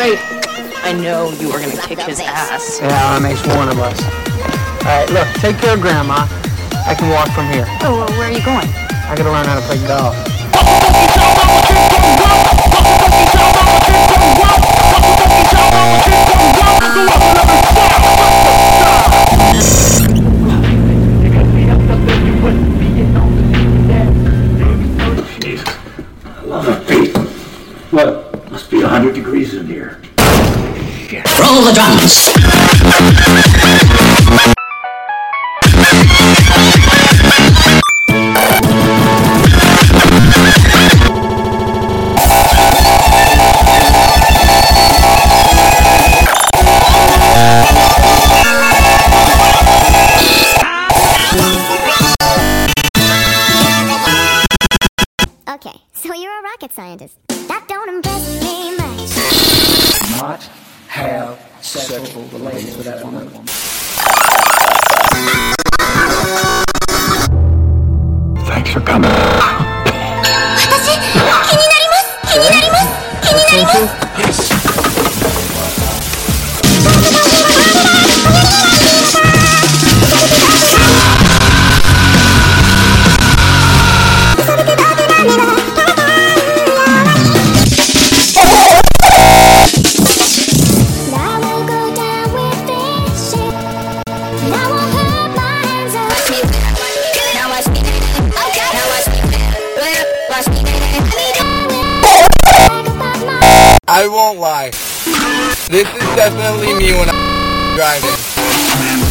right. I know you are gonna kick his ass. Yeah, that makes one of us. Alright, look, take care of Grandma. I can walk from here. Oh, well, where are you going? I gotta learn how to play golf. What? Must be 100 degrees in here. Shit. Roll the drums. Okay, so you're a rocket scientist. That don't impress me much. Not have sexual relations with that woman. Thanks for coming. 私、気になります。気になります。気になります。 I won't lie. This is definitely me when I'm driving.